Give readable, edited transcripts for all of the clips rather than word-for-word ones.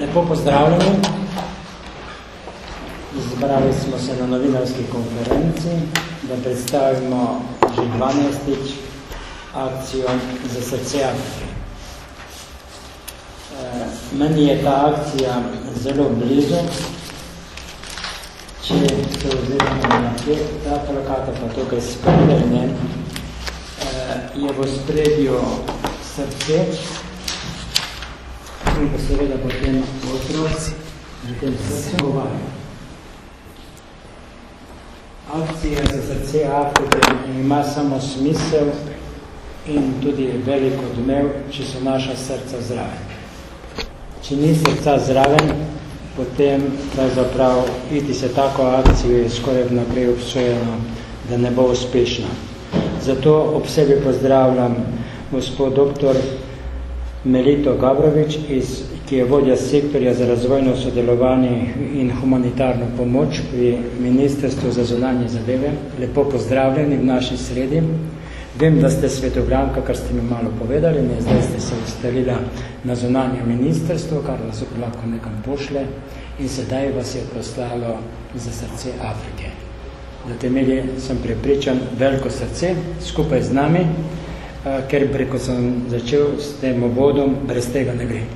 Lepo pozdravljeni. Zbrali smo se na novinarski konferenci, da predstavimo že 12. akcijo za srce Afrike. Meni je ta akcija zelo blizu. Če se oziramo na ta plakata, pa tukaj spredaj, je v spredju srce in pa seveda potem otroci v tem srce govarjajo. Akcija za srce Afrike ima samo smisel in tudi velik odmev, če so naša srca zraven. Če ni srca zraven, potem pravzaprav iti se tako akcijo je skoraj naprej obsojeno, da ne bo uspešna. Zato ob sebi pozdravljam gospod dr. Melito Gabrovič, ki je vodja sektorja za razvojno sodelovanje in humanitarno pomoč pri Ministrstvu za zunanje zadeve. Lepo pozdravljeni v naši sredi. Vem, da ste svetogramka, kar ste mi malo povedali, zdaj ste se ustalila na zunanje ministrstvo, kar vas lahko nekam pošle in sedaj vas je poslalo za srce Afrike. Da te imeli, sem prepričan, veliko srce skupaj z nami, ker preko sem začel s tem obvodom, brez tega ne gre.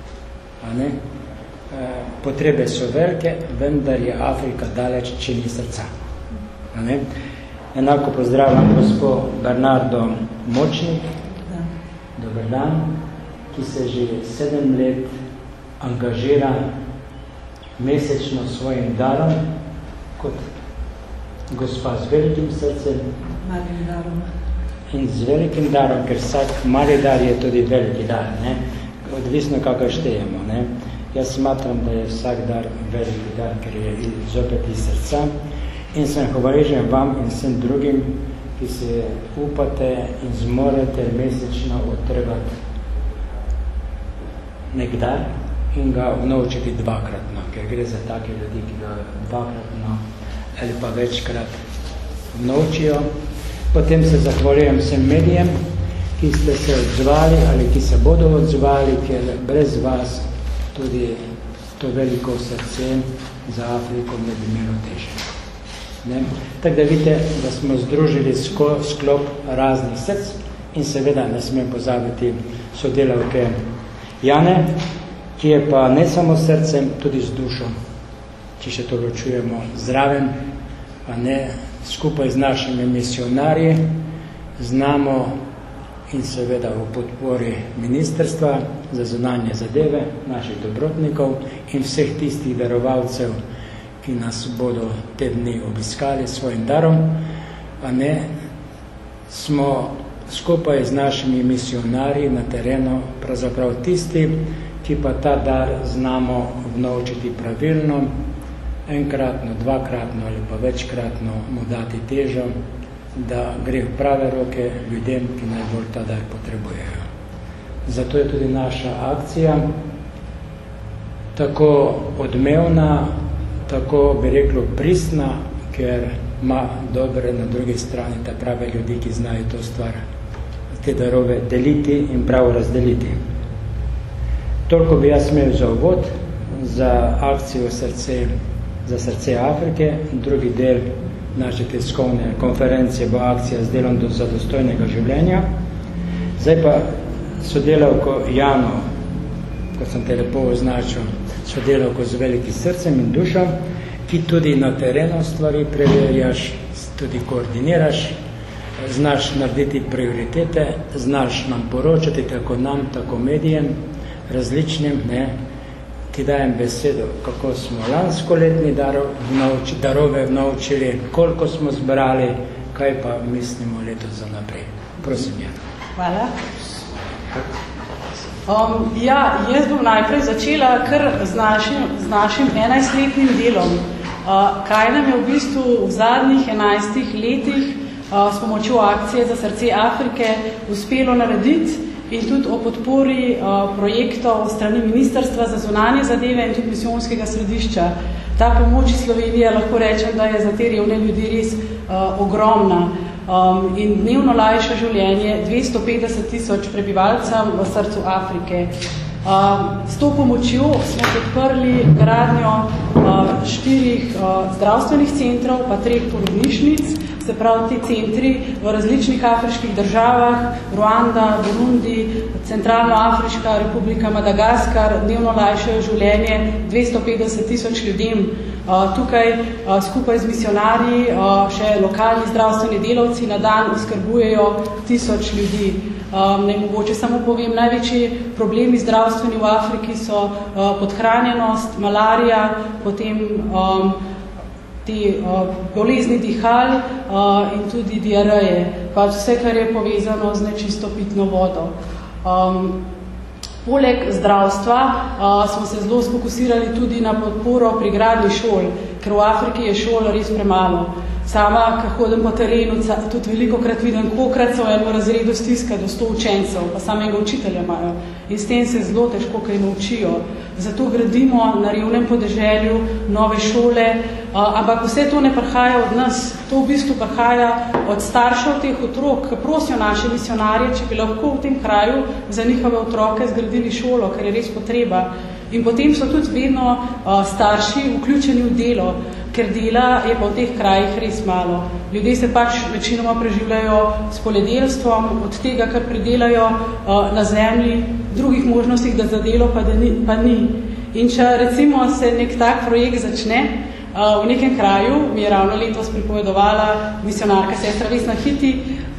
Potrebe so velike, vendar je Afrika daleč, če ni srca. Enako pozdravljam gospod Bernardo Močnik, dober dan, ki se že 7 let angažira mesečno svojim darom, kot gospa z velikim srcem in z velikim darom, ker vsak mali dar je tudi veliki dar, odvisno kako štejemo. Jaz smatram, da je vsak dar veliki dar, ker je zopet iz srca. In sem hvaležen vam in vsem drugim, ki se upate in zmorete mesečno odtrgati nek dar in ga vnovčiti dvakratno, ker gre za take ljudi, ki ga dvakratno ali pa večkrat vnovčijo. Potem se zahvaljujem vsem medijem, ki ste se odzvali ali ki se bodo odzvali, ker brez vas tudi to veliko srce za Afriko ne bi imelo teže. Tako da vidite, da smo združili sklop raznih src in seveda ne smem pozabiti sodelavke Jane, ki je pa ne samo srcem, tudi z dušo, če še to ločujemo zraven, pa ne skupaj z našimi misionarji, znamo in seveda v podpori Ministrstva za zunanje zadeve, naših dobrotnikov in vseh tistih darovalcev, ki nas bodo te dni obiskali s svojim darom, smo skupaj z našimi misionarji na terenu pravzaprav tisti, ki pa ta dar znamo vnovčiti pravilno, enkratno, dvakratno ali pa večkratno mu dati težo, da gre v prave roke ljudem, ki najbolj ta dar potrebujejo. Zato je tudi naša akcija tako odmevna, tako bi reklo pristna, ker ima dobre na drugi strani ta prave ljudi, ki znajo to stvar, te darove deliti in prav razdeliti. Toliko bi jaz imel za uvod, za akcijo za srce Afrike. Drugi del naše tiskovne konference bo akcija z delom za dostojnega življenja. Zdaj pa sodelavko Jano, kot sem te lepo označil, sodelavko z velikim srcem in dušo, ki tudi na terenu stvari preverjaš, tudi koordiniraš, znaš narediti prioritete, znaš nam poročati, tako nam, tako medijem, različnim, ti dajem besedo, kako smo lanskoletni darove vnovčili, koliko smo zbrali, kaj pa mislimo leto za naprej. Prosim, Jana. Hvala. Jaz bom najprej začela kar z našim 11-letnim delom. Kaj nam je v bistvu v zadnjih 11 letih s pomočjo akcije za srce Afrike uspelo narediti in tudi o podpori projektov strani Ministrstva za zunanje zadeve in tudi misijonskega središča. Ta pomoč Slovenije, lahko rečem, da je za te revne ljudi res ogromna. In dnevno lajša življenje 250 000 prebivalcem v srcu Afrike. S to pomočjo smo podprli gradnjo 4 zdravstvenih centrov, pa 3 porodnišnic, se pravi ti centri v različnih afriških državah, Ruanda, Burundi, Centralnoafriška republika, Madagaskar, dnevno lajšajo življenje 250,000 ljudem. Tukaj skupaj z misionarji, še lokalni zdravstveni delavci na dan oskrbujejo 1000 ljudi. Mogoče samo povem, največji problemi zdravstveni v Afriki so podhranjenost, malarija, potem te bolezni dihal in tudi diareje, pa vse, kar je povezano z nečisto pitno vodo. Poleg zdravstva smo se zelo sfokusirali tudi na podporo pri gradnji šol, ker v Afriki je šol res premalo. Sama, ko hodim po terenu, tudi velikokrat vidim, kolikrat so v enem razredu stiska do 100 učencev, pa samega učitelja imajo. In s tem se zelo težko kaj naučijo. Zato gradimo na revnem podeželju nove šole, ampak vse to ne prihaja od nas. To v bistvu prihaja od staršev teh otrok, ki prosijo naše misionarje, če bi lahko v tem kraju za njihove otroke zgradili šolo, ker je res potreba. In potem so tudi vedno starši vključeni v delo, ker dela je pa v teh krajih res malo. Ljudje se pač večinoma preživljajo s poljedelstvom, od tega, kar pridelajo na zemlji, drugih možnostih, da za delo pa ni. In če recimo se nek tak projekt začne v nekem kraju, mi je ravno letos pripovedovala misionarka sestra Vesna Hiti,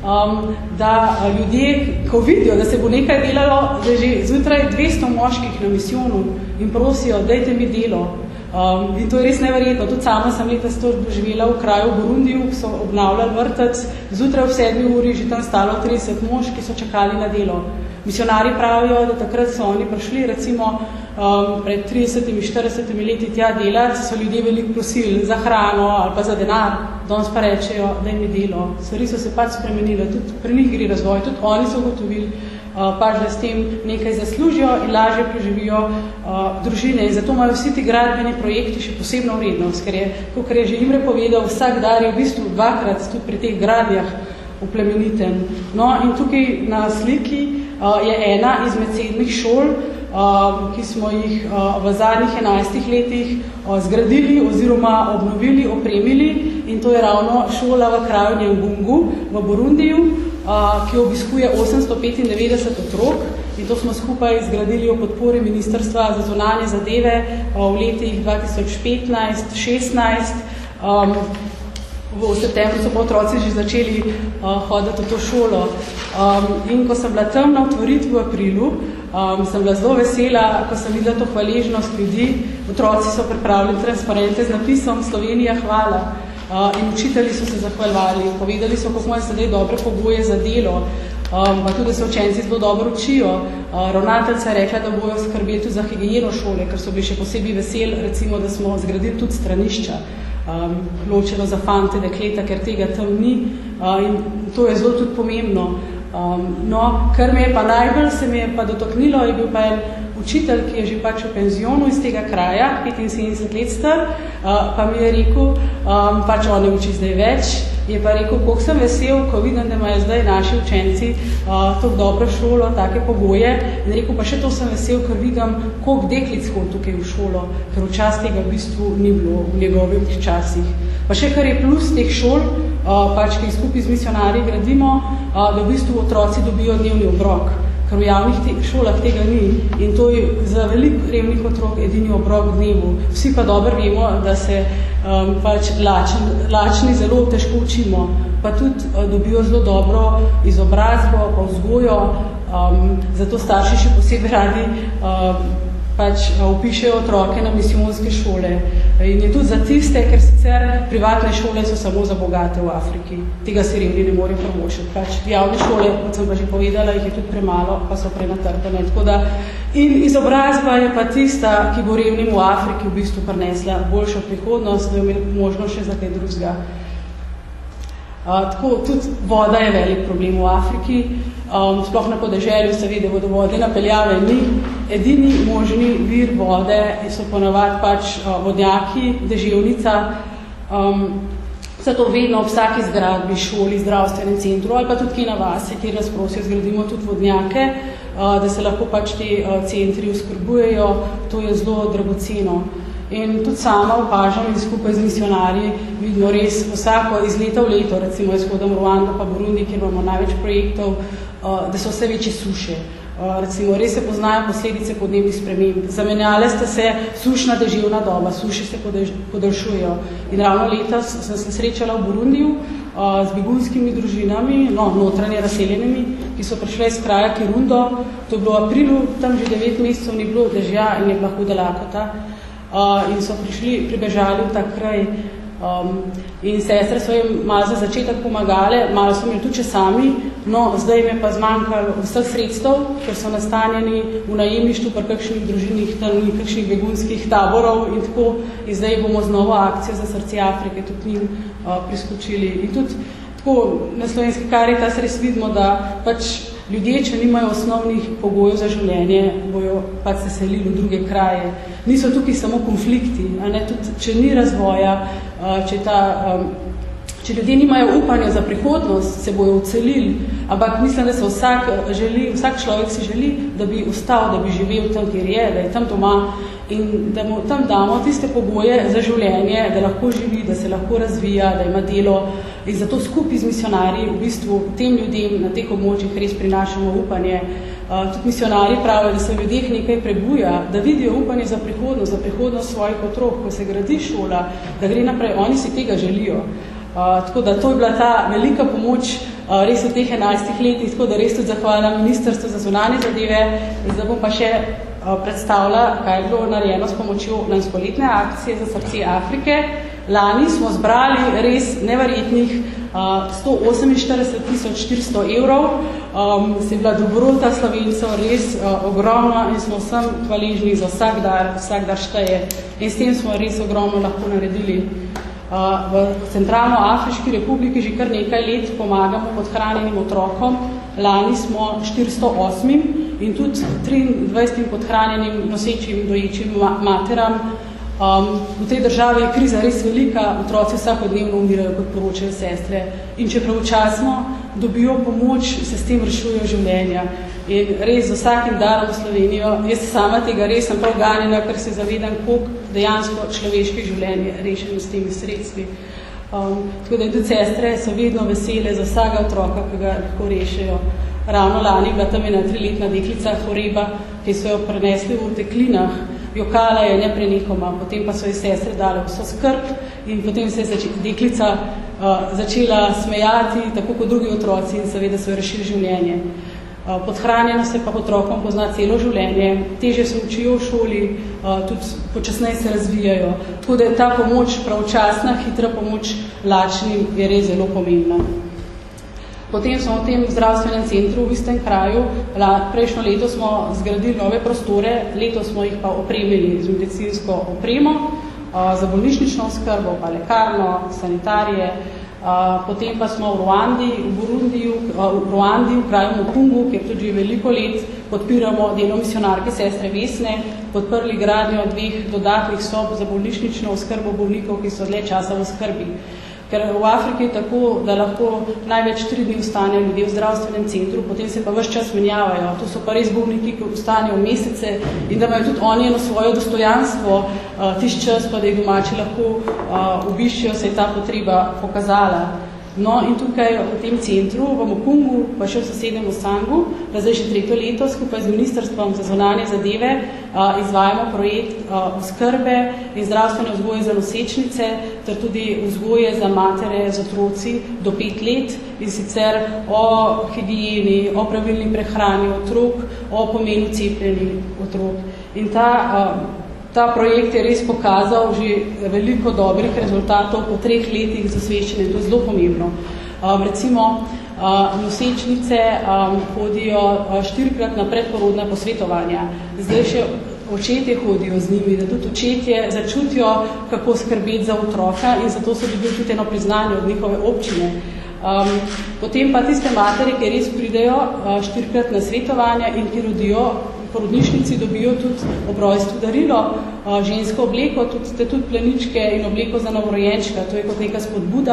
da ljudje, ko vidijo, da se bo nekaj delalo, da je že zjutraj 200 moških na misijonu in prosijo, dajte mi delo. In to je res neverjetno. Tudi sama sem letos to živela v kraju v Burundiju, ko so obnavljali vrtec, zjutraj v 7 uri že tam stalo 30 mož, ki so čakali na delo. Misionari pravijo, da takrat so oni prišli, recimo pred 30-40 leti tja delati, so ljudje veliko prosili za hrano ali pa za denar, danes pa rečejo, da jim je delo. Stvari so se pač spremenile, tudi pri njih gre razvoj, tudi oni so ugotovili, pač da s tem nekaj zaslužijo in lažje preživijo družine. In zato imajo vsi ti gradbeni projekti še posebno vrednost, ker je, kakor je že Imre povedal, vsak dar je v bistvu dvakrat tudi pri teh gradnjah uplemeniten. No, in tukaj na sliki je ena izmed 7 šol, ki smo jih v zadnjih 11 letih zgradili oziroma obnovili, opremili, in to je ravno šola v kraju Nyangungu v Burundiju, ki obiskuje 895 otrok, in to smo skupaj zgradili v podpori Ministrstva za zunanje zadeve v letih 2015-16. V septembru so pa otroci že začeli hoditi v to šolo. In ko sem bila tam na otvoritvi v aprilu, sem bila zelo vesela, ko sem videla to hvaležnost ljudi. Otroci so pripravili transparente z napisom Slovenija hvala. In učitelji so se zahvaljevali, povedali so, kako imajo sedaj dobre pogoje za delo, pa tudi, da se učenci zelo dobro učijo. Ravnateljica je rekla, da bojo skrbeti za higieno šole, ker so bili še posebej veseli, recimo, da smo zgradili tudi stranišča, ločeno za fante, dekleta, ker tega tam ni, in to je zelo tudi pomembno. No, kar me je pa najbolj se me je pa dotaknilo, je bil pa en učitelj, ki je že pač v penzionu iz tega kraja, 75 let star, pa mi je rekel, pač on ne uči zdaj več, je pa rekel, koliko sem vesel, ko vidim, da imajo zdaj naši učenci tako dobro šolo, take pogoje, in rekel, pa še to sem vesel, ker vidim, koliko deklic hodi tukaj v šolo, ker včasih tega v bistvu ni bilo v njegovih časih. Pa še kar je plus teh šol, pač, ki jih skupaj z misionarji gradimo, da v bistvu otroci dobijo dnevni obrok, ker v javnih šolah tega ni, in to je za veliko revnih otrok edini obrok v dnevu. Vsi pa dobro vemo, da se pač lačni zelo težko učimo, pa tudi dobijo zelo dobro izobrazbo, pa vzgojo, zato starši še posebej radi pač upišejo otroke na misijonske šole. In je tudi za tiste, ker sicer privatne šole so samo za bogate v Afriki. Tega se revni ne morejo promošiti. Pač javne šole, kot sem pa že povedala, jih je tudi premalo, pa so prenatrpane. Tako da, in izobrazba je pa tista, ki bo revnim v Afriki v bistvu prinesla boljšo prihodnost, da je imel možnost še za kaj drugega. Tako, tudi voda je velik problem v Afriki, sploh na podeželju seveda vodovode napeljave ni. Edini možni vir vode so ponavadi pač vodnjaki, deževnica, zato vedno ob vsaki zgradbi, šoli, zdravstvenem centru ali pa tudi kje na vasi, kjer nas prosijo, zgradimo tudi vodnjake. da se lahko pač ti centri oskrbujejo, to je zelo dragoceno. In tudi sama opažam in skupaj z misionarji vidno res vsako iz leta v leto, recimo jaz hodam v Ruando pa Burundi, kjer imamo največ projektov, da so vse večje suše. Recimo res se poznajo posledice podnebnih sprememb. Zamenjale sta se sušna deževna doba, suše se podaljšujejo. In ravno letos sem se srečala v Burundiju z begunskimi družinami, notranje razseljenimi, ki so prišle iz kraja Kirundo. To je bilo v aprilu, tam že 9 mesecev ni bilo dežja in je bila huda lakota. In so pribežali v ta kraj. In sestre so jim malo za začetek pomagale, malo so imeli tudi sami, no zdaj jim je pa zmanjkalo vseh sredstev, ker so nastanjeni v najemništvu pri kakšnih družinih, tam kakšnih begunskih taborov in tako. In zdaj bomo z novo akcijo za srce Afrike tudi njim priskočili. In tudi tako na Slovenski Karitas res vidimo, da pač ljudje, če nimajo osnovnih pogojev za življenje, bojo pač se selili v druge kraje. Niso tukaj samo konflikti, a ne, tudi če ni razvoja, če ljudje nimajo upanja za prihodnost, se bojo odselili, ampak mislim, da se vsak človek si želi, da bi ostal, da bi živel tam, kjer je, da je tam doma in da mu tam damo tiste pogoje za življenje, da lahko živi, da se lahko razvija, da ima delo. In zato skupaj z misionarji v bistvu tem ljudem na teh območjih res prinašamo upanje. Tudi misionarji pravijo, da se v ljudeh nekaj prebuja, da vidijo upanje za prihodnost svojih otrok, ko se gradi šola, da gre naprej, oni si tega želijo. Tako da to je bila ta velika pomoč res v teh 11 letih, tako da res tudi zahvala Ministrstvu za zunanje zadeve. Zdaj bom pa še predstavila, kaj je bilo narejeno s pomočjo lanskoletne akcije za srce Afrike. Lani smo zbrali res neverjetnih 148.400 evrov. Se je bila dobrota Slovencev res ogromna in smo vsem hvaležni za vsak dar šteje. In s tem smo res ogromno lahko naredili. V Centralno-Afriški republiki že kar nekaj let pomagamo podhranjenim otrokom. Lani smo 408 in tudi 23 podhranjenim nosečim doječim materam. V tej državi je kriza res velika, otroci vsakodnevno umirajo, kot poročajo sestre. In če pravočasno dobijo pomoč, se s tem rešujejo življenja. In res z vsakim darom v Slovenijo, jaz sama tega res sem prav ganjena, ker se zavedam, koliko dejansko človeških življenj je rešeno s temi sredstvi. Tako da tudi sestre so vedno vesele za vsega otroka, ki ga lahko rešejo. Ravno lani bila tam ena 3-letna deklica Horeba, ki so jo prenesli v teklinah, jokala je neprenehoma, potem pa so ji sestre dale vso skrb in potem se je deklica začela smejati, tako kot drugi otroci in seveda so jo rešili življenje. Podhranjenost se pa otrokom pozna celo življenje, težje se učijo v šoli, tudi počasneje se razvijajo. Tako da je ta pomoč, pravočasna, hitra pomoč lačnim je res zelo pomembna. Potem smo v tem zdravstvenem centru v istem kraju, prejšnjo leto smo zgradili nove prostore, letos smo jih pa opremili z medicinsko opremo, za bolnišnično oskrbo, pa lekarno, sanitarije. Potem pa smo v Ruandi, v Ruandi, v kraju Mukungu, kjer tudi veliko let podpiramo delo misionarke sestre Vesne, podprli gradnjo 2 dodatnih sob za bolnišnično oskrbo bolnikov, ki so dlje časa v skrbi. Ker v Afriki je tako, da lahko največ 3 dni ostanejo ljudje v zdravstvenem centru, potem se pa ves čas menjavajo. To so pa res bolniki, ki ostanejo mesece in da imajo tudi oni eno svoje dostojanstvo, tisti čas pa, da jih domači lahko obiščejo, se je ta potreba pokazala. No in tukaj v tem centru, v Mukungu, pa še v sosednjem Osangu, pa zdaj že 3. leto, skupaj z Ministrstvom za zunanje zadeve izvajamo projekt oskrbe in zdravstvene vzgoje za nosečnice, ter tudi vzgoje za matere z otroci do 5 let in sicer o higieni, o pravilni prehrani otrok, o pomenu cepljenja otrok. In ta projekt je res pokazal že veliko dobrih rezultatov po 3 letih z osveščenjem. To je zelo pomembno. Recimo, nosečnice hodijo 4-krat na predporodna posvetovanja. Zdaj še očetje hodijo z njimi, da tudi očetje začutijo, kako skrbeti za otroka in zato so dobili tudi eno priznanje od njihove občine. Potem pa tiste matere, ki res pridejo 4-krat na svetovanja in ki rodijo, porodnišnici dobijo tudi ob rojstvu darilo, žensko obleko, tudi pleničke in obleko za novorojenčka. To je kot neka spodbuda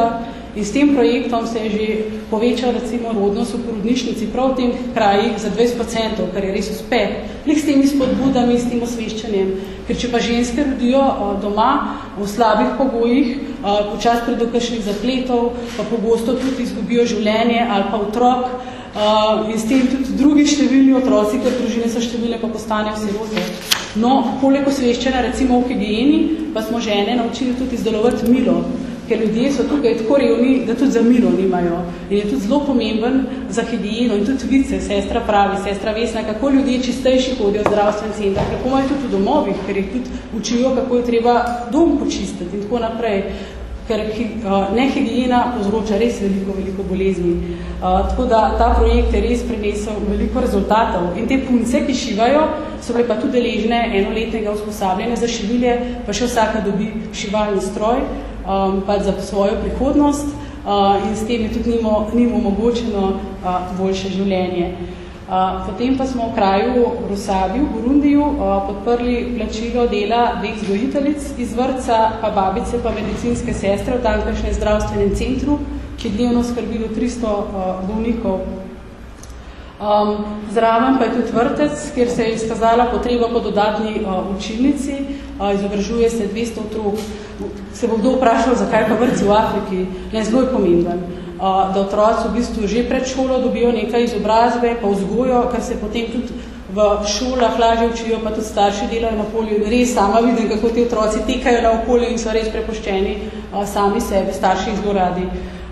in s tem projektom se je že povečal recimo rodnost v porodnišnici prav v tem krajih za 20%, kar je res uspeh. Lik s temi spodbudami, s tem osveščanjem. Ker če pa ženske rodijo doma v slabih pogojih, počas pred kakšnih zapletov, pa pogosto tudi izgubijo življenje ali pa otrok, in s tem tudi drugi številni otroci, ker družine so številne, pa postanejo sirote. No, poleg osveščanja recimo v higieni, pa smo žene naučili tudi izdelovati milo, ker ljudje so tukaj tako revni, da tudi za milo nimajo. In je tudi zelo pomemben za higieno in tudi vice, sestra pravi, sestra Vesna, kako ljudje čistejši hodijo v zdravstven center, kako imajo tudi v domovih, ker jih tudi učijo, kako je treba dom počistiti in tako naprej. Ker nehigiena povzroča res veliko bolezni. Tako da ta projekt je res prinesel veliko rezultatov. In te punce, ki šivajo, so bile pa tudi deležne enoletnega usposabljanja za šivilje, pa še vsaka dobi šivalni stroj pa za svojo prihodnost in s tem je tudi njim omogočeno boljše življenje. Potem pa smo v kraju Rosavi v Burundiju podprli plačilo dela 2 vzgojiteljic iz vrtca, pa babice, pa medicinske sestre v tamkajšnjem zdravstvenem centru, ki dnevno skrbilo 300 bolnikov. Zraven pa je tudi vrtec, kjer se je izkazala potreba po dodatni učilnici, izobražuje se 200 otrok. Se bo kdo vprašal, zakaj pa vrtci v Afriki? Ne, zelo je pomemben. Da otroci v bistvu že pred šolo dobijo nekaj izobrazbe, pa vzgojo, ker se potem tudi v šolah lažje učijo, pa tudi starši delajo na polju. Res sama vidim, kako ti otroci tekajo na okolje in so res prepuščeni sami sebi, starši jih zelo radi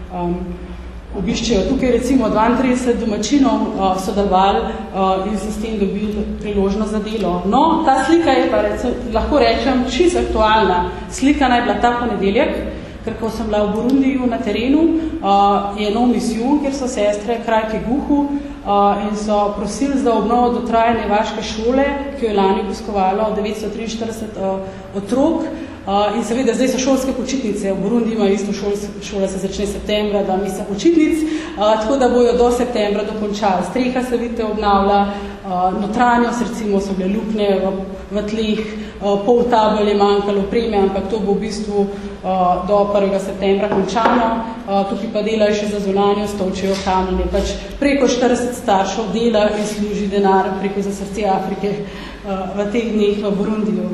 obiščejo. Tukaj recimo 32 domačinov sodelovali in so s tem dobili priložnost za delo. No, ta slika je pa lahko rečem čisto aktualna. Slika naj bila ta ponedeljek, ker ko sem bila v Burundiju na terenu, je nov misijon, kjer so sestre kraj Keguhu in so prosili za obnovo dotrajane vaške šole, ki jo je lani obiskovalo 943 otrok. In seveda, zdaj so šolske počitnice. V Burundi ima isto šola se začne septembra, da misle počitnic, tako da bojo do septembra dokončali. Streha se vidite obnavlja, notranjost, recimo so bile luknje v tleh, pol tabel je manjkalo opreme, ampak to bo v bistvu do 1. septembra končano. Tukaj pa delajo še za zunanjost, točejo kamenje. Pač preko 40 staršev dela in služi denar preko za srce Afrike v teh dneh v Burundiju.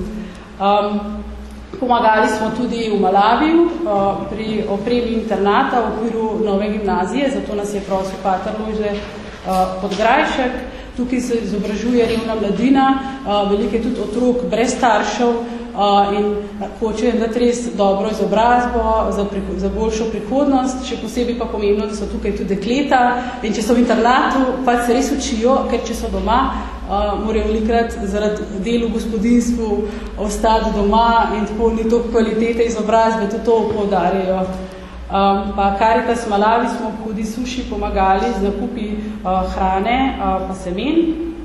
Pomagali smo tudi v Malaviju pri opremi internata v okviru nove gimnazije, zato nas je prosil pater Lojze Podgrajšek. Tukaj se izobražuje revna mladina, veliko je tudi otrok brez staršev in hočejo dati res dobro izobrazbo za boljšo prihodnost. Še posebej pa pomembno, da so tukaj tudi dekleta in če so v internatu, pa se res učijo, ker če so doma, morajo velikrat zaradi delu v gospodinstvu ostati doma in tako ni toliko kvalitete izobrazbe, tudi to poudarjajo. Pa Caritas Malavi smo v Hudi Suši pomagali z nakupi hrane pa semen.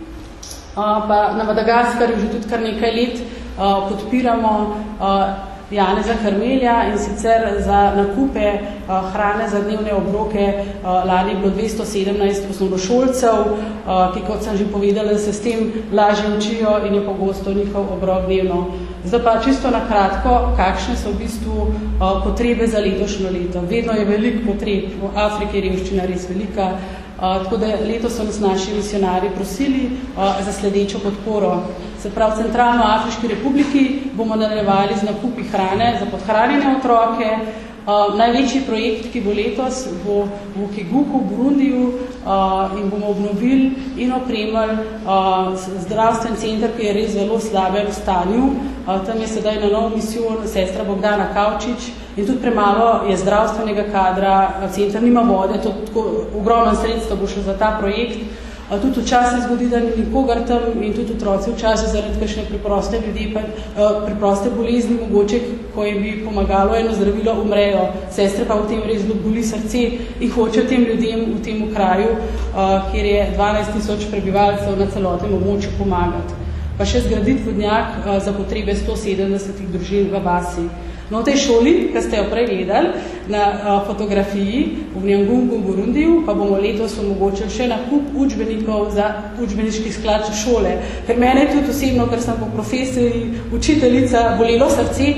Pa na Madagaskarju že tudi kar nekaj let podpiramo Janeza Karmelja in sicer za nakupe hrane za dnevne obroke. Lani je bilo 217 osnovnošolcev, ki, kot sem že povedala, se s tem lažje učijo in je pogosto njihov obrok dnevno. Zdaj pa čisto na kratko, kakšne so v bistvu potrebe za letošnjo leto. Vedno je veliko potreb, v Afriki je revščina res velika, tako da letos so nas naši misionarji prosili za sledečo podporo. Se pravi, v Centralno-Afriški republiki bomo nadaljevali z nakupi hrane za podhranjene otroke. Največji projekt, ki bo letos, bo v Keguhu, v Burundiju in bomo obnovili in opremili zdravstven center, ki je res zelo slabem stanju. Tam je sedaj na nov misijon sestra Bogdana Kavčič in tudi premalo je zdravstvenega kadra, center nima vode, to tako ogromno sredstva bo šlo za ta projekt. Tudi včasih zgodi, da ni nikogar tam in tudi otroci včasih zaradi kakšne preproste ljudi, preproste bolezni, mogoče, ko jim bi pomagalo eno zdravilo, umrejo. Sestre pa v tem res boli srce in hočejo tem ljudem v tem kraju, kjer je 12 000 prebivalcev na celotnem območju pomagati. Pa še zgraditi vodnjak za potrebe 170 družin v vasi. No, v tej šoli, ki ste jo prej gledali na fotografiji v Nyangungu v Burundiju, pa bomo letos omogočili še nakup učbenikov za učbeniški sklad šole. Ker mene tudi osebno, ker sem po profesiji učiteljica, bolelo srce,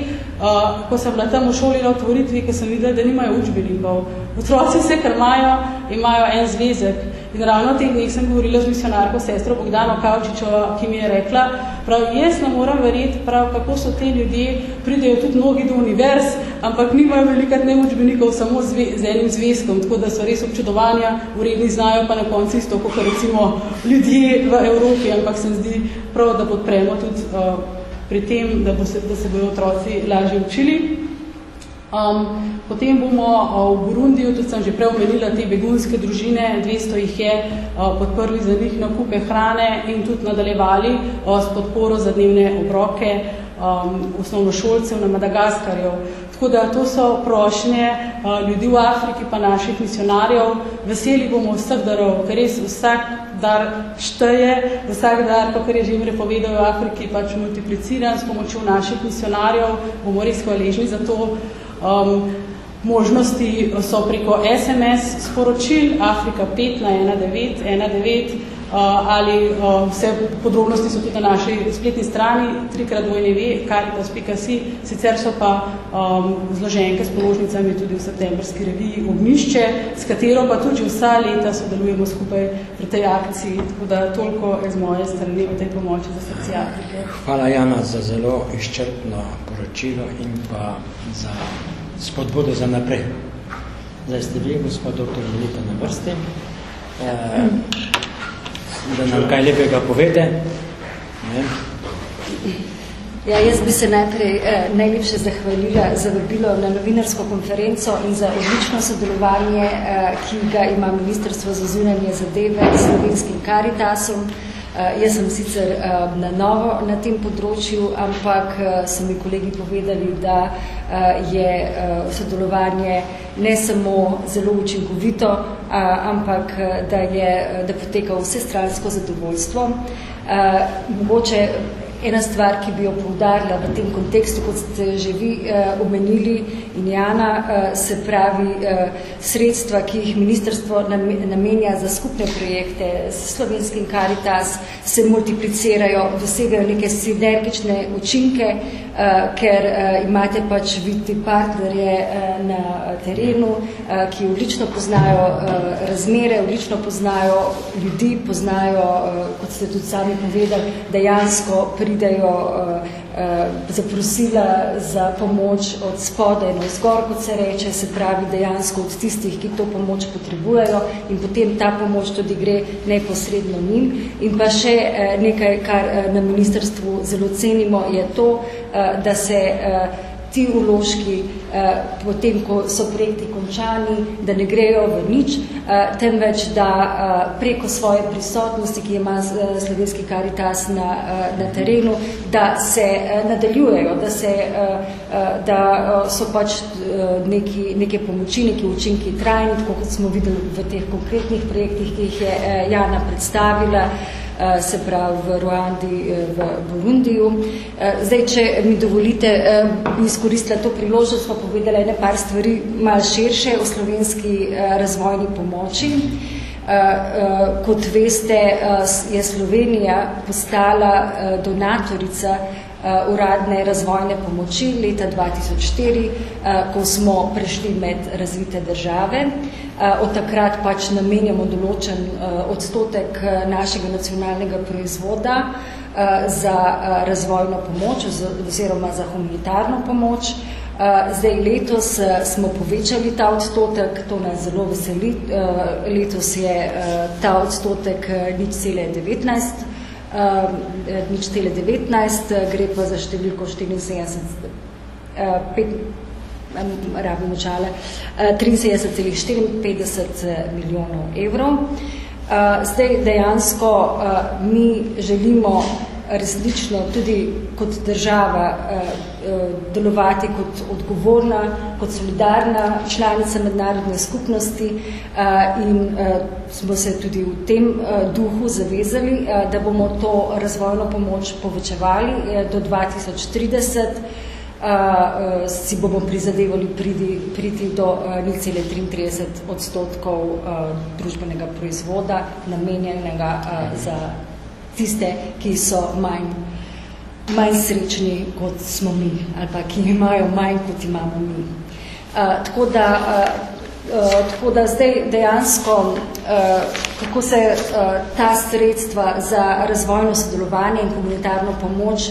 ko sem bila tam v šoli na otvoritvi, ko sem videla, da nimajo učbenikov. Otroci vse, kar imajo en zvezek. In ravno teh dneh sem govorila z misionarko sestro Bogdano Kavčičo, ki mi je rekla, jaz ne moram verjeti, kako so te ljudje, pridejo tudi mnogi do univerz, ampak nimajo velikrat ne učbenikov samo z enim zvezkom, tako da so res občudovanja, vredni znajo pa na konci isto, kot recimo ljudje v Evropi, ampak se zdi prav, da podpremo tudi pri tem, da se bodo otroci lažje učili. Potem bomo v Burundiju, tudi sem že prej omenila te begunske družine, 200 jih je, podprli za njih nakupe hrane in tudi nadaljevali s podporo za dnevne obroke osnovnošolcev na Madagaskarju. Tako da to so prošnje ljudi v Afriki pa naših misionarjev. Veseli bomo vseh darov, ker res vsak dar šteje, vsak dar, kar je že Imre povedal v Afriki, pač multipliciran s pomočjo naših misionarjev, bomo res hvaležni za to. Možnosti so preko SMS sporočil Afrika 5 na 1919 ali vse podrobnosti so tudi na naši spletni strani www.caritas.si, sicer so pa zloženke s položnicami tudi v septembrski reviji Ognjišče, s katero pa tudi vsa leta sodelujemo skupaj pri tej akciji, tako da toliko z moje strani v tej pomoči za srce Afrike. Hvala Jana za zelo izčrpno poročilo in pa za spodbudo za naprej. Zdaj ste vi, gospod dr. Melita, na vrsti, da nam kaj lepega povede. Ja, jaz bi se najlepše zahvalila za vabilo na novinarsko konferenco in za odlično sodelovanje, ki ga ima Ministrstvo za zunanje zadeve s Slovenskim Caritasom. Jaz sem sicer na novo na tem področju, ampak so mi kolegi povedali, da je sodelovanje ne samo zelo učinkovito, ampak da poteka vsestransko zadovoljstvo. Mogoče ena stvar, ki bi jo poudarila v tem kontekstu, kot ste že vi omenili in Jana, se pravi sredstva, ki jih ministrstvo namenja za skupne projekte s Slovenskim Caritas, se multiplicirajo, dosegajo neke sinergične učinke, ker imate pač vidite partnerje na terenu, ki odlično poznajo razmere, odlično poznajo ljudi, poznajo, kot ste tudi sami povedali, dejansko pridejo zaprosila za pomoč od spodaj na vzgor, kot se reče, se pravi dejansko od tistih, ki to pomoč potrebujejo in potem ta pomoč tudi gre neposredno njim. In pa še nekaj, kar na ministrstvu zelo cenimo, je to, da se ti vložki, potem, ko so projekti končani, da ne grejo v nič, temveč, da preko svoje prisotnosti, ki ima Slovenski Caritas na terenu, da se nadaljujejo, da so pač neke pomoči, neki učinki trajni, tako kot smo videli v teh konkretnih projektih, ki jih je Jana predstavila, se pravi v Ruandi, v Burundiju. Zdaj, če mi dovolite, bi izkoristila to priložnost, pa povedala par stvari malo širše o slovenski razvojni pomoči. Kot veste, je Slovenija postala donatorica uradne razvojne pomoči leta 2004, ko smo prešli med razvite države. Od takrat pač namenjamo določen odstotek našega nacionalnega proizvoda za razvojno pomoč oziroma za humanitarno pomoč. Zdaj letos smo povečali ta odstotek, to nas zelo veseli. Letos je ta odstotek 0,19, gre pa za številko 73,54 milijonov evrov. Zdaj dejansko mi želimo resnično tudi kot država delovati kot odgovorna, kot solidarna članica mednarodne skupnosti in smo se tudi v tem duhu zavezali, da bomo to razvojno pomoč povečevali do 2030. Si bomo prizadevali priti do 0,33% družbenega proizvoda, namenjenega za tiste, ki so manj manj srečni, kot smo mi, ali pa ki imajo manj, kot imamo mi. Tako da zdaj dejansko, kako se ta sredstva za razvojno sodelovanje in humanitarno pomoč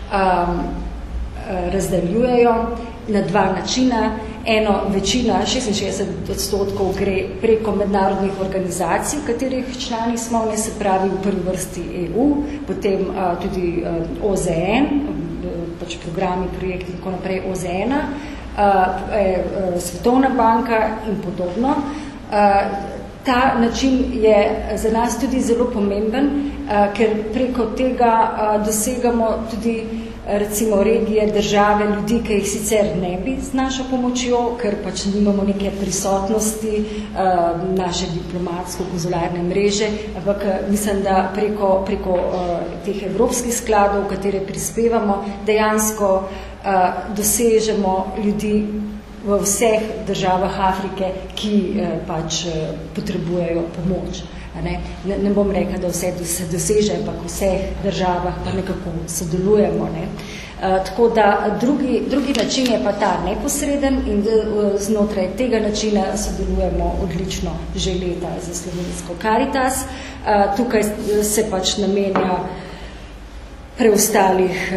razdeljujejo na dva načina. Eno, večina, 66% gre preko mednarodnih organizacij, katerih člani smo, ne, se pravi v prvi vrsti EU, potem tudi OZN, pač programi, projekti in tako naprej OZN-a, Svetovna banka in podobno. Ta način je za nas tudi zelo pomemben, ker preko tega dosegamo tudi recimo regije, države, ljudi, ki jih sicer ne bi z našo pomočjo, ker pač nimamo neke prisotnosti naše diplomatsko-konzularne mreže, ampak mislim, da preko teh evropskih skladov, v katere prispevamo, dejansko dosežemo ljudi v vseh državah Afrike, ki pač potrebujejo pomoč. Ne bom rekla, da vse se doseže, ampak v vseh državah pa nekako sodelujemo. Ne. Tako da drugi način je pa ta neposreden in znotraj tega načina sodelujemo odlično že leta za slovensko Caritas. Tukaj se pač namenja preostalih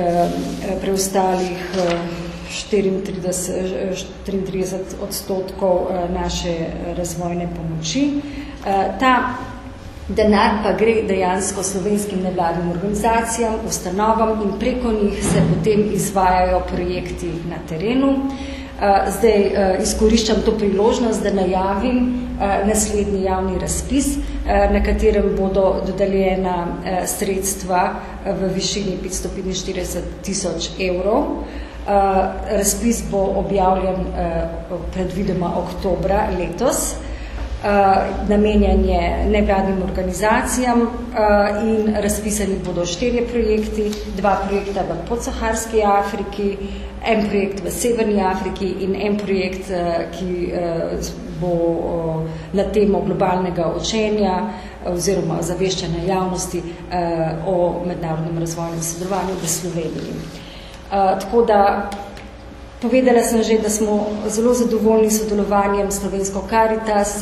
34% naše razvojne pomoči. Ta denar pa gre dejansko slovenskim nevladnim organizacijam, ustanovam in preko njih se potem izvajajo projekti na terenu. Zdaj izkoriščam to priložnost, da najavim naslednji javni razpis, na katerem bodo dodeljena sredstva v višini 545,000 evrov. Razpis bo objavljen predvidoma oktobra letos. Namenjen je nevladnim organizacijam in razpisani bodo 4 projekti, 2 projekta v podsaharski Afriki, en projekt v Severni Afriki in en projekt, ki bo na temo globalnega učenja oziroma zaveščanja javnosti o mednarodnem razvojnem sodelovanju v Sloveniji. Tako da povedala sem že, da smo zelo zadovoljni s sodelovanjem slovensko Caritas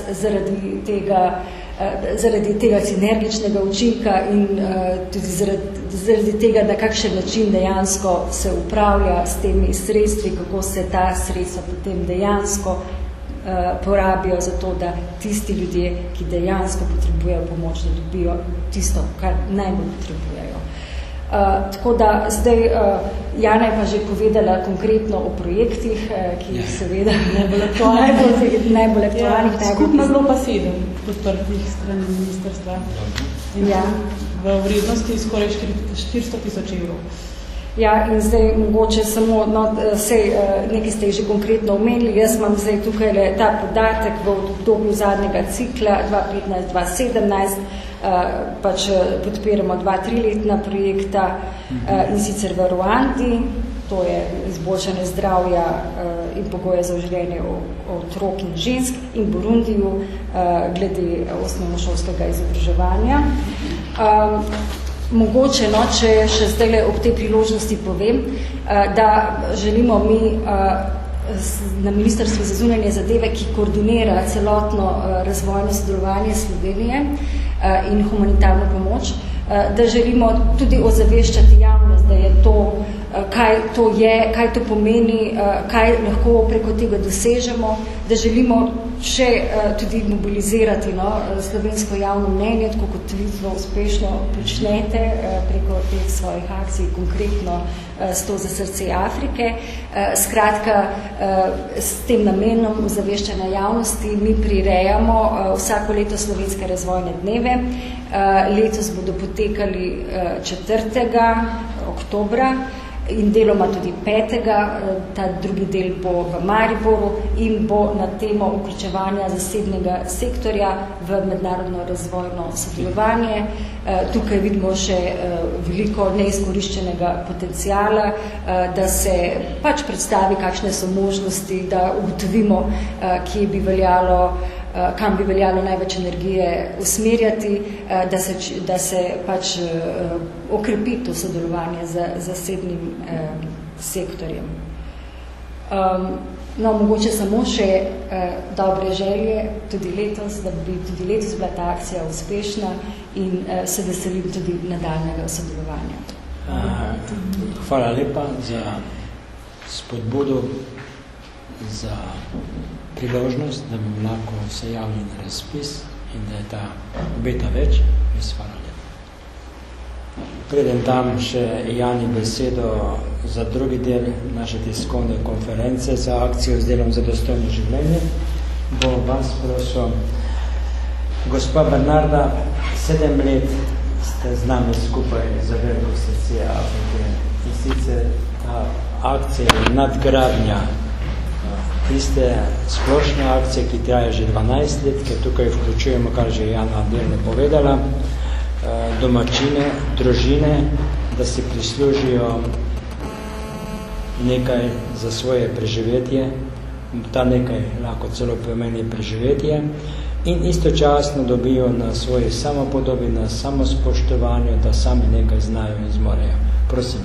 zaradi tega sinergičnega učinka in tudi zaradi tega, na kakšen način dejansko se upravlja s temi sredstvi, kako se ta sredstva potem dejansko porabijo za to, da tisti ljudje, ki dejansko potrebujejo pomoč, da dobijo tisto, kar najbolj potrebujejo. Tako da zdaj Jana je pa že povedala konkretno o projektih, ki jih seveda najbolj aktualnih. Skupno bilo pa 7 podprtih strani ministrstva. Ja. V vrednosti skoraj 400,000 evrov. Ja, in zdaj mogoče samo, nekaj ste že konkretno omenili, jaz imam zdaj tukaj ta podatek v obdobju zadnjega cikla 2015-2017, pač podpiramo 2-3-letna projekta in sicer v Ruandi, to je izboljšanje zdravja in pogoje za življenje otrok in žensk, in Burundiju glede osnovnošolskega izobraževanja. Mogoče, če še zdaj ob tej priložnosti povem, da želimo mi na Ministrstvu za zunanje zadeve, ki koordinira celotno razvojno sodelovanje Slovenije in humanitarno pomoč, da želimo tudi ozaveščati javnost, da je to, kaj to pomeni, kaj lahko preko tega dosežemo, da želimo še tudi mobilizirati slovensko javno mnenje, tako kot vi zelo uspešno počnete preko teh svojih akcij, konkretno 100 za srce Afrike. Skratka, s tem namenom ozaveščanja javnosti mi prirejamo vsako leto slovenske razvojne dneve. Letos bodo potekali 4. oktobra in deloma tudi 5. Ta drugi del bo v Mariboru in bo na temo vključevanja zasebnega sektorja v mednarodno razvojno sodelovanje. Tukaj vidimo še veliko neizkoriščenega potenciala, da se pač predstavi, kakšne so možnosti, da ugotovimo, kje bi veljalo kam bi veljalo največ energije usmerjati, da se pač okrepi to sodelovanje z zasebnim sektorjem. No, mogoče samo še dobre želje tudi letos, da bi tudi letos bila ta akcija uspešna in se veselim tudi nadaljnega sodelovanja. Hvala lepa za spodbudo, za priložnost, da bi lahko se javili na razpis in da je ta obeta več. Hvala lepa. Preden dam še Jani besedo za drugi del naše tiskovne konference za akcijo z delom za dostojno življenje, bo vas prosil, gospa Bernarda, 7 let ste z nami skupaj za veliko srce Afrike in sicer ta akcija je nadgradnja tiste splošne akcije, ki traja že 12 let, ker tukaj vključujemo, kar že Jana delno povedala, domačine, družine, da si prislužijo nekaj za svoje preživetje, ta nekaj lahko celo pomeni preživetje in istočasno dobijo na svoji samopodobi, na samospoštovanju, da sami nekaj znajo in zmorejo. Prosim.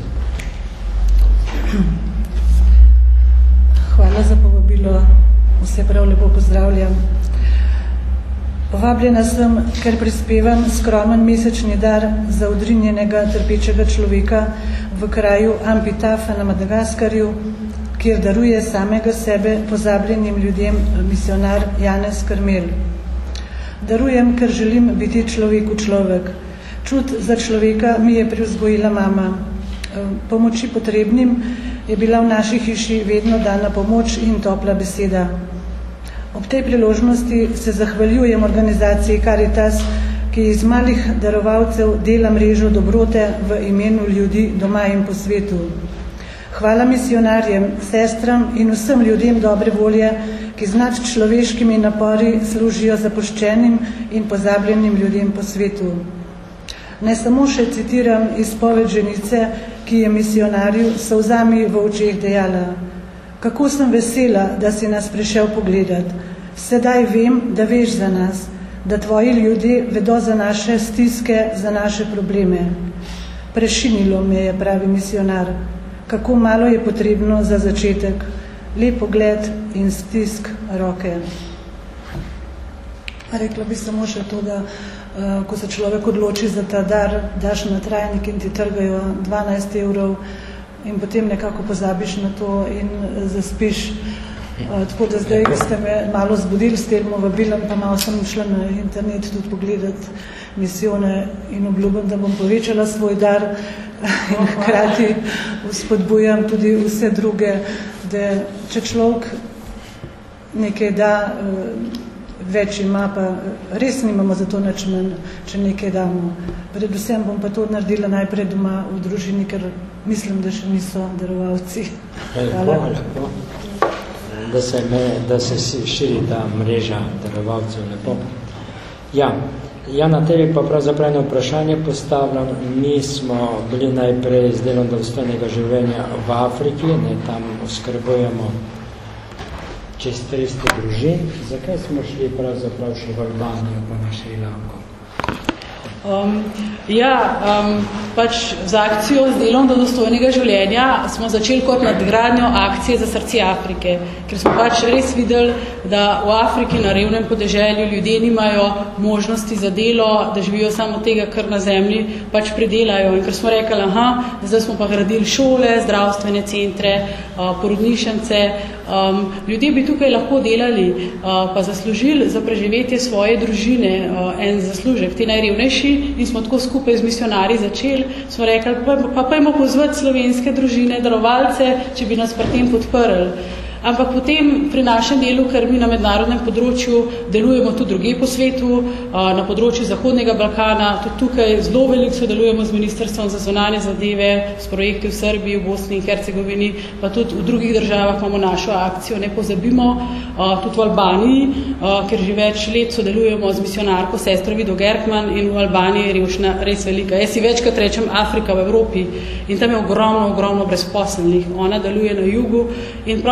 Hvala za povabilo, vse prav lepo pozdravljam. Povabljena sem, ker prispevam skromen mesečni dar za odrinjenega trpečega človeka v kraju Ampitafa na Madagaskarju, kjer daruje samega sebe pozabljenim ljudem misionar Janez Karmel. Darujem, ker želim biti človeku človek. Čut za človeka mi je privzgojila mama. Pomoči potrebnim je bila v naši hiši vedno dana pomoč in topla beseda. Ob tej priložnosti se zahvaljujem organizaciji Caritas, ki iz malih darovalcev dela mrežo dobrote v imenu ljudi doma in po svetu. Hvala misionarjem, sestram in vsem ljudem dobre volje, ki z nadčloveškimi napori služijo zapuščenim in pozabljenim ljudem po svetu. Ne samo še citiram izpoved ženice, ki je misionarju s solzami v očeh dejala: kako sem vesela, da si nas prišel pogledat. Sedaj vem, da veš za nas, da tvoji ljudje vedo za naše stiske, za naše probleme. Prešinilo me je, pravi misionar, kako malo je potrebno za začetek, lep pogled in stisk roke. Rekla bi samo še to, da ko se človek odloči za ta dar, daš na trajnik in ti trgajo 12 evrov in potem nekako pozabiš na to in zaspiš. Tako da zdaj, ko ste me malo zbudili s tem vabilom, pa malo sem šla na internet tudi pogledati misijone in obljubim, da bom povečala svoj dar in hkrati spodbujam tudi vse druge, da če človek nekaj da, več ima, pa res nimamo za to nič manj, če nekaj damo. Predvsem bom pa to naredila najprej doma v družini, ker mislim, da še niso darovalci. Hvala. Lepo. Da se širi ta mreža darovalcev. Lepo. Ja, na tebi pa pravzaprav eno vprašanje postavljam. Mi smo bili najprej z delom dostojnega življenja v Afriki, tam oskrbujemo čez 300 družin. Zakaj smo šli pravzaprav še v Albanijo pa na Šrilanko? Pač z akcijo z delom do dostojnega življenja smo začeli kot nadgradnjo akcije za srce Afrike, ker smo pač res videli, da v Afriki na revnem podeželju ljudje nimajo možnosti za delo, da živijo samo tega, kar na zemlji pač predelajo. In ker smo rekli, zdaj smo pa gradili šole, zdravstvene centre, porodnišnice, ljudje bi tukaj lahko delali, pa zaslužili za preživetje svoje družine en zaslužek, ti najrevnejši, in smo tako skupaj z misionarji začeli, smo rekli, pa pojmo pozvati slovenske družine, darovalce, če bi nas pri tem podprli. Ampak potem pri našem delu, ker mi na mednarodnem področju delujemo tudi drugje po svetu, na področju Zahodnega Balkana, tudi tukaj zelo veliko sodelujemo z Ministrstvom za zunanje zadeve, s projekti v Srbiji, v Bosni in Hercegovini, pa tudi v drugih državah imamo našo akcijo, ne pozabimo, tudi v Albaniji, ker že več let sodelujemo z misionarko sestro Vido Gertman in v Albaniji je revščina res velika. Jaz si večkrat rečem Afrika v Evropi in tam je ogromno brezposelnih. Ona deluje na jugu in prav sestra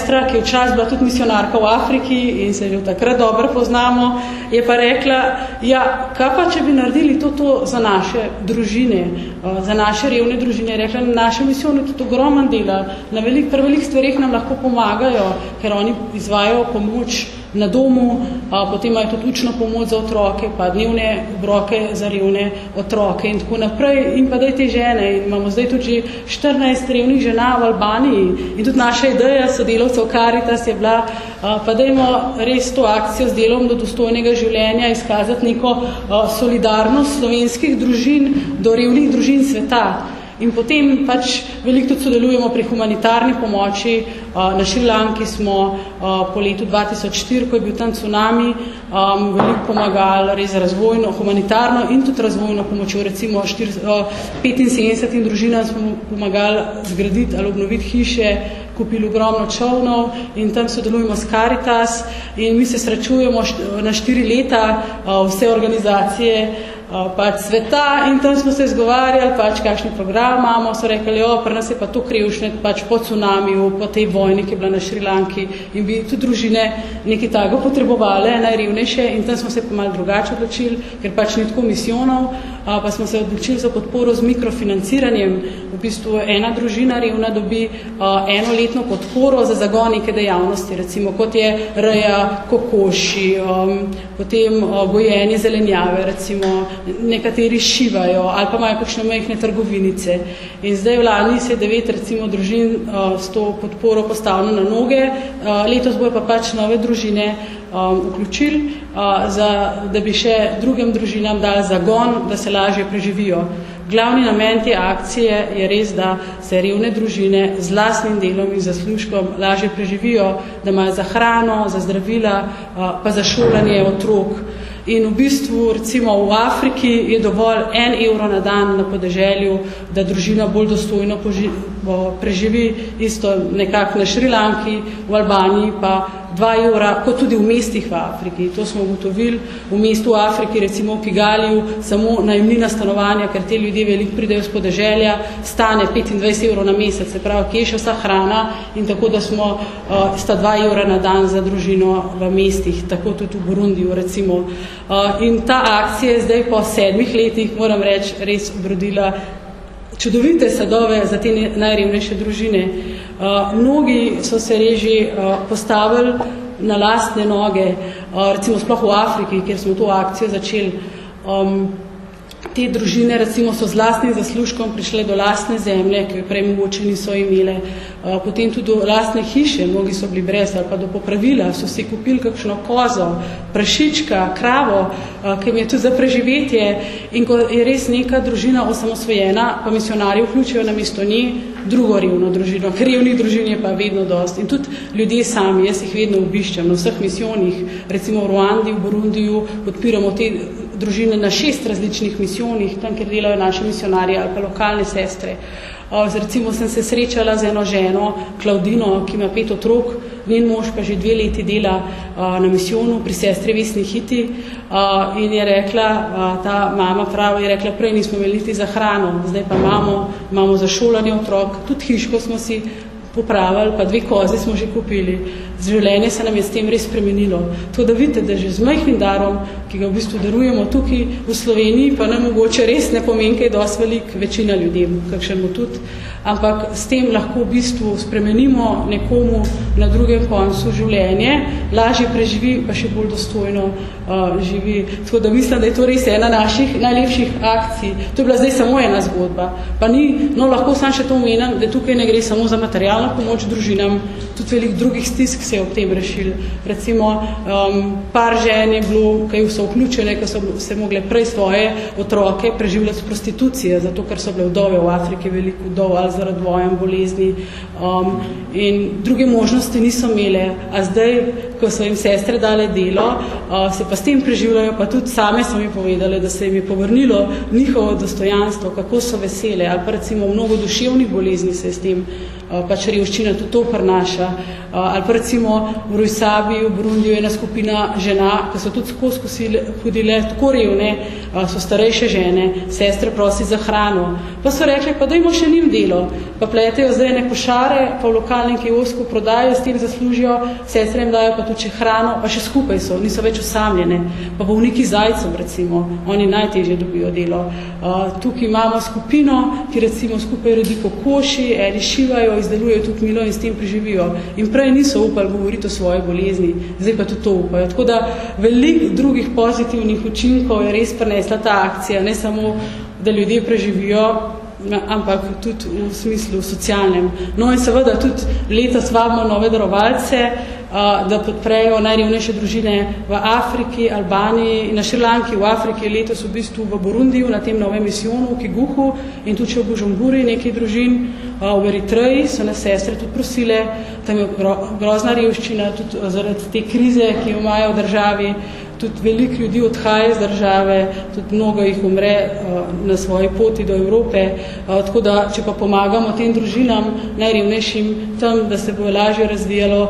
sestra, ki je včasih bila tudi misionarka v Afriki in se že takrat dobro poznamo, je pa rekla, ja, kaj pa, če bi naredili to za naše družine, za naše revne družine, je rekla, naše misijone tudi ogroman dela, pri velikih stvarih nam lahko pomagajo, ker oni izvajajo pomoč na domu, potem imajo tudi učno pomoč za otroke, pa dnevne obroke za revne otroke in tako naprej. In pa daj te žene, in imamo zdaj tudi že 14 revnih žena v Albaniji in tudi naša ideja sodelavcev Caritas je bila, pa dajmo res to akcijo z delom do dostojnega življenja izkazati neko solidarnost slovenskih družin do revnih družin sveta. In potem pač veliko tudi sodelujemo pri humanitarni pomoči. Na Šrilanki smo po letu 2004, ko je bil tam tsunami, veliko pomagali res razvojno, humanitarno in tudi razvojno pomočjo. Recimo 75 družinam smo pomagali zgraditi ali obnoviti hiše, kupili ogromno čovnov in tam sodelujemo s Caritas in mi se srečujemo na 4 leta vse organizacije pač sveta in tam smo se izgovarjali, pač kakšni program imamo, so rekli, pri nas je pa to krevšne, pač po tsunamiju, po tej vojni, ki je bila na Šrilanki in bi tudi družine nekaj tako potrebovali, najrevnejše in tam smo se pa malo drugače odločili, ker pač ni tako misijonov, pa smo se odločili za podporo z mikrofinanciranjem. V bistvu ena družina revna dobi enoletno podporo za zagon neke dejavnosti, recimo kot je reja kokoši, potem gojenje zelenjave, recimo nekateri šivajo ali pa imajo kakšne majhne trgovinice. In zdaj v lani se je 9 recimo družin s to podporo postavilo na noge, letos bojo pa pač nove družine vključili, da bi še drugim družinam dali zagon, da se lažje preživijo. Glavni namen te akcije je res, da se revne družine z lastnim delom in zaslužkom lažje preživijo, da imajo za hrano, za zdravila, pa za šolanje otrok. In v bistvu, recimo v Afriki je dovolj 1 evro na dan na podeželju, da družina bolj dostojno preživi, isto nekako na Šrilanki, v Albaniji pa 2 evra, kot tudi v mestih v Afriki. To smo ugotovili. V mestu v Afriki, recimo v Kigaliju, samo najemnina stanovanja, ker te ljudje veliko pridejo z podeželja, stane 25 evrov na mesec, se pravi, kje je še vsa hrana in tako, da smo sta 2 evra na dan za družino v mestih, tako tudi v Burundiju, recimo. In ta akcija je zdaj po 7 letih, moram reči, res obrodila čudovite sadove za te najrevnejše družine. Mnogi so se reži postavili na lastne noge, recimo sploh v Afriki, kjer smo to akcijo začeli. Te družine recimo so z lastnim zaslužkom prišle do lastne zemlje, ki jo prej mogoče niso imele, potem tudi do lastne hiše, mnogi so bili brez ali pa do popravila, so si kupili kakšno kozo, prašička, kravo, ki jim je tudi za preživetje in ko je res neka družina osamosvojena, pa misionarji vključijo na mesto nje drugo revno družino, ker revnih družin je pa vedno dost. In tudi ljudje sami, jaz jih vedno obiščam na vseh misijonih, recimo v Ruandi, v Burundiju, podpiramo te družine na 6 različnih misijonih, tam, kjer delajo naše misionarje ali pa lokalne sestre. Recimo sem se srečala z eno ženo, Klaudino, ki ima 5 otrok, njen mož pa že 2 leti dela na misijonu pri sestri Vesni Hiti in je rekla, ta mama prav, je rekla, prej nismo imeli niti za hrano, zdaj pa imamo za šolanje otrok, tudi hiško smo si popravili, pa 2 koze smo že kupili. Življenje se nam je s tem res spremenilo. To, da vidite, da že z majhnim darom, ki ga v bistvu darujemo tukaj v Sloveniji, pa nam mogoče res ne pomeni, kaj je dosti velik večina ljudem, kakšen mu tudi, ampak s tem lahko v bistvu spremenimo nekomu na drugem koncu življenje, lažje preživi, pa še bolj dostojno živi. Tako da mislim, da je to res ena naših najlepših akcij. To je bila zdaj samo ena zgodba. Pa ni, no lahko sam še to omenim, da tukaj ne gre samo za materialno pomoč družinam, tudi veliko drugih stisk se je ob tem rešil. Recimo, par žen je bilo, ki so vključene, ki so se mogle prej svoje otroke preživljati z prostitucije, zato ker so bile vdove v Afriki, veliko vdov ali zaradi vojen, bolezni in druge možnosti niso imele. A zdaj ko so jim sestre dale delo, se pa s tem preživljajo, pa tudi same so mi povedali, da se jim je povrnilo njihovo dostojanstvo, kako so vesele, ali pa recimo mnogo duševnih bolezni se s tem pač revščina tudi to prinaša. Ali pa recimo v Rojsabi, v Burundiju je ena skupina žena, ki so tudi skozi hodile tako revne, so starejše žene, sestre prosi za hrano. Pa so rekli, pa dajmo še njim delo, pa pletejo zdaj ne košare, pa v lokalnem kiosku prodajo, s tem zaslužijo, sestre jim dajo pa tudi hrano, pa še skupaj so, niso več osamljene. Pa bolniki zajcev, recimo, oni najtežje dobijo delo. Tukaj imamo skupino, ki recimo skupaj redi kokoši, eni šivajo, izdelujejo tudi milo in s tem preživijo. In prej niso upali govoriti o svoji bolezni, zdaj pa tudi to upajo. Tako da veliko drugih pozitivnih učinkov je res prinesla ta akcija, ne samo, da ljudje preživijo, ampak tudi v smislu socialnem. No in seveda tudi letos vabimo nove darovalce, da podprejo najrevnejše družine v Afriki, Albaniji in na Šrilanki. V Afriki je letos v bistvu v Burundiju, na tem novem misijonu, v Kiguhu in tudi v Bujumburi nekaj družin. V Eritreji so nas sestre tudi prosile, tam je grozna revščina, tudi zaradi te krize, ki jo imajo v državi, tudi veliko ljudi odhaja iz države, tudi mnogo jih umre na svoji poti do Evrope, tako da, če pa pomagamo tem družinam, najrevnejšim tam, da se bo lažje razvijalo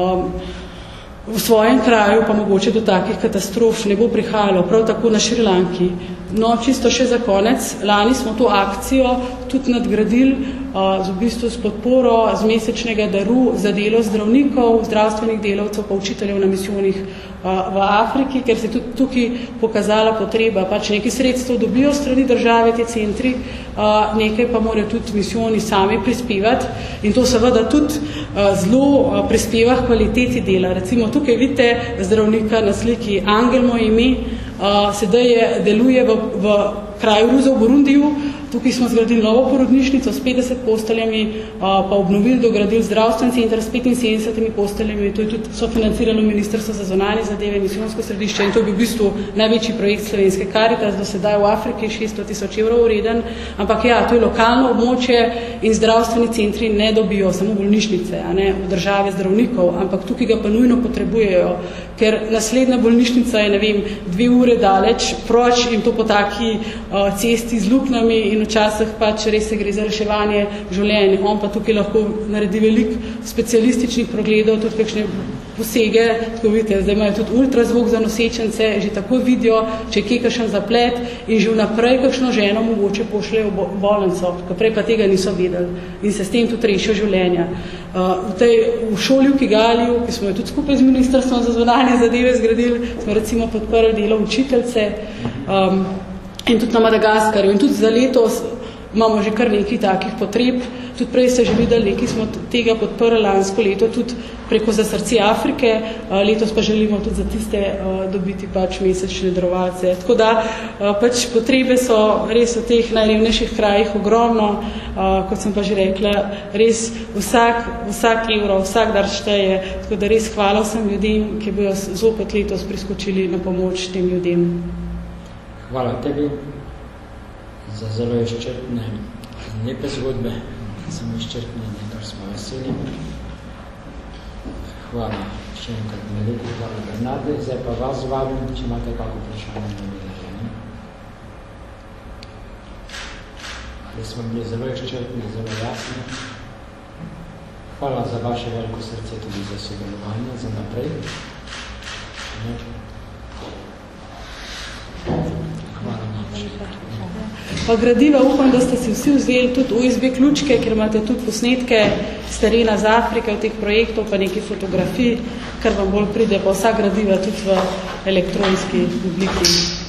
v svojem kraju, pa mogoče do takih katastrof ne bo prihajalo, prav tako na Šrilanki. No, čisto še za konec, lani smo to akcijo tudi nadgradili z v bistvu s podporo z mesečnega daru za delo zdravnikov, zdravstvenih delavcev, pa učiteljev na misijonih v Afriki, ker se tudi tukaj pokazala potreba, pač nekaj sredstev dobijo strani države te centri, nekaj pa morajo tudi misijoni sami prispevati in to seveda tudi zelo prispeva k kvaliteti dela. Recimo tukaj vidite zdravnika na sliki Angel moje ime, sedaj deluje v kraju Ruza v Burundiju. Tukaj smo zgradili novo porodnišnico s 50 posteljami, pa obnovili, dogradili zdravstveni center s 75 posteljami. To je tudi sofinanciralo Ministrstvo za zunanje zadeve, misijonsko središče in to je bil v bistvu največji projekt Slovenske Karitas do sedaj v Afriki, 600,000 evrov vreden. Ampak ja, to je lokalno območje in zdravstveni centri ne dobijo samo bolnišnice, v države zdravnikov, ampak tukaj ga pa nujno potrebujejo, ker naslednja bolnišnica je, 2 ure daleč, proč in to po taki cesti z luknjami in včasih pač res se gre za reševanje življenj. On pa tukaj lahko naredi veliko specialističnih pregledov, tudi kakšne posege, tako vidite, zdaj imajo tudi ultrazvok za nosečence, že tako vidijo, če je kakšen zaplet in že vnaprej kakšno ženo mogoče pošljejo v bolnico, prej pa tega niso vedeli in se s tem tudi rešijo življenja. V šoli v Kigaliju, ki smo jo tudi skupaj z Ministrstvom za zunanje zadeve zgradili, smo recimo podprli delo učiteljce, in tudi na Madagaskarju. In tudi za letos imamo že kar nekaj takih potreb. Tudi prej ste že videli, nekaj smo tega podprli lansko leto, tudi preko Za srce Afrike. Letos pa želimo tudi za tiste dobiti pač mesečne darovalce. Tako da pač potrebe so res v teh najrevnejših krajih ogromno. Kot sem pa že rekla, res vsak evro, vsak dar šteje. Tako da res hvala vsem ljudem, ki bojo zopet letos priskočili na pomoč tem ljudem. Hvala tebi za zelo izčrpne, lepe zgodbe, samo izčrpne, kar smo veseli. Hvala še enkrat veliko, hvala Bernarde. Zdaj pa vas vabim, če imate kako vprašanje na milerje. Ali smo bili zelo izčrpni, zelo jasni. Hvala za vaše veliko srce tudi za sodelovanje, za naprej. Pa gradiva upam, da ste si vsi vzeli tudi USB ključke, ker imate tudi posnetke s terena z Afrike, v teh projektov, pa nekaj fotografij, kar vam bolj pride, pa vsa gradiva tudi v elektronski obliki.